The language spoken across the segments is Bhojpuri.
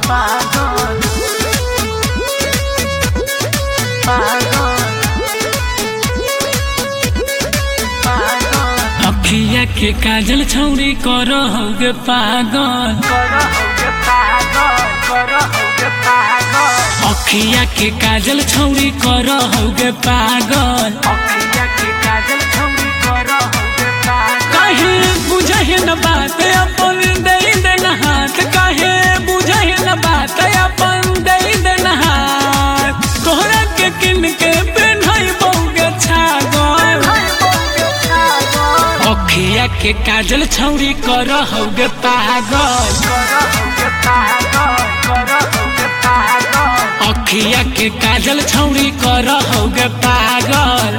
पागल पागल पागल अखिया के काजल छौरी कर होगे पागल अखिया के काजल छौरी कर होगे पागल काहे बुझे न बात अपन दे देना हाथ काहे बुझे न बात अपन दे देना हाथ तोहरा के किन के पेन्हई बहुगे छागल अखिया के काजल छौरी कर होगे पागल अखिया के काजल छौरी कर होगे पागल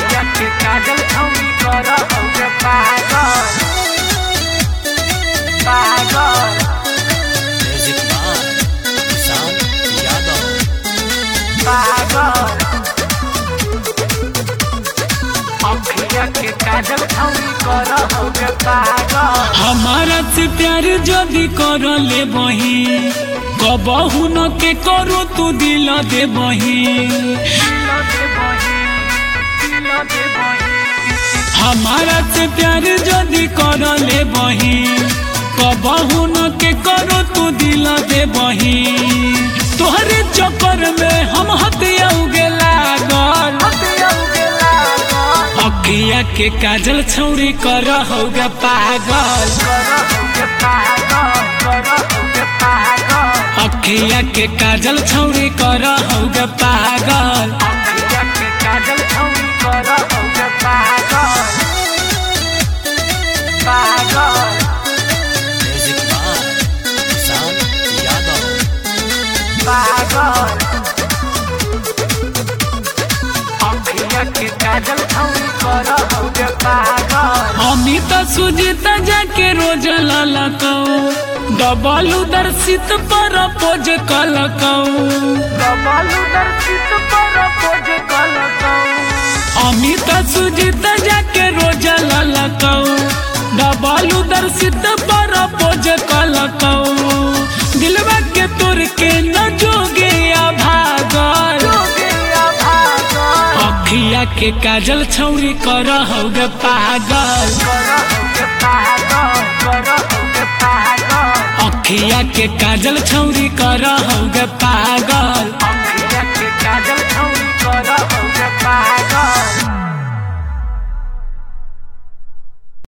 हमारा से प्यार जदी कर ले बही कबहू न के करो तू दिल दे बही हमारा से प्यार जदी कर ले बही कबहू न के करो तू दिल दे बही तोहरे चक्कर में हम हथियाऊगे लागल अखिया के काजल छौरी कर होगा पागल अखिया के काजल छौरी कर होगा पागल अमित सुजीत जाके रोज ललकौ डबल दर्शित पर पोज कलकौ अमित सुजीत जाके रोज ललकौ डबल दर्शित पर पोज कलकौ दिलवा के तोर के न जोगे भागल अखिया के काजल छौरी कर होगे पागल अखिया के काजल छौरी कर होगे पागल।